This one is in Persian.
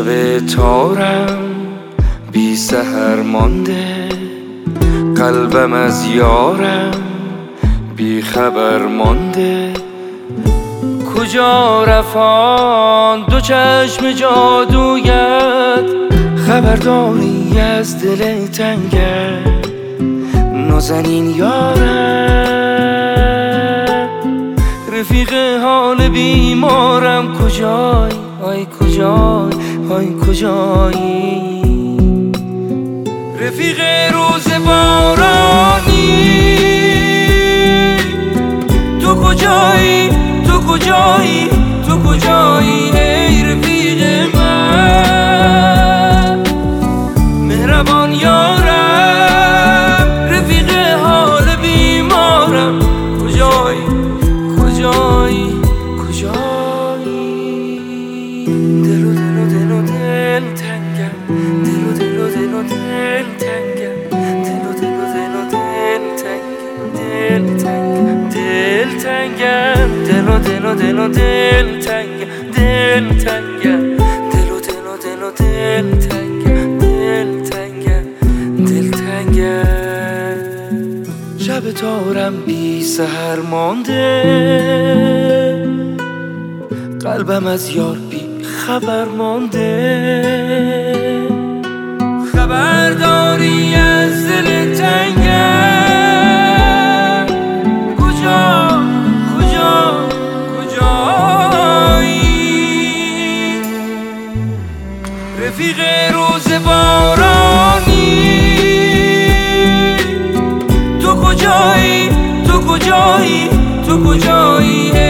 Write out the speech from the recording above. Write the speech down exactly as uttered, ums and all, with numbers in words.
شب تارم بی سحر مانده، قلبم از یارم بی خبر مانده. کجا رفان دو چشم جادویت، خبرداری از دل تنگت نازنین یارم. رفیق حال بیمارم کجای، آی کجای، آی کجایی. رفیق روز بارانی تو کجایی، تو کجایی، تو کجایی ای رفیق من مهربان یارم. رفیق حال بیمارم کجایی، کجایی، کجایی. دل و دل و دل و دل تنگم، دل و دل و دل و دل تنگم، دل و دل و دل و دل تنگم، دل تنگم، دل تنگم، دل و دل و دل و دل تنگم، دل تنگم، دل و دل و دل و دل تنگم، دل تنگم، دل تنگم. شب تارم بی سحر مانده، قلبم از یار بی خبر مانده. خبرداری از دل تنگم کجا، کجا، کجایی. رفیق روز بارانی تو کجایی، تو کجایی، تو کجایی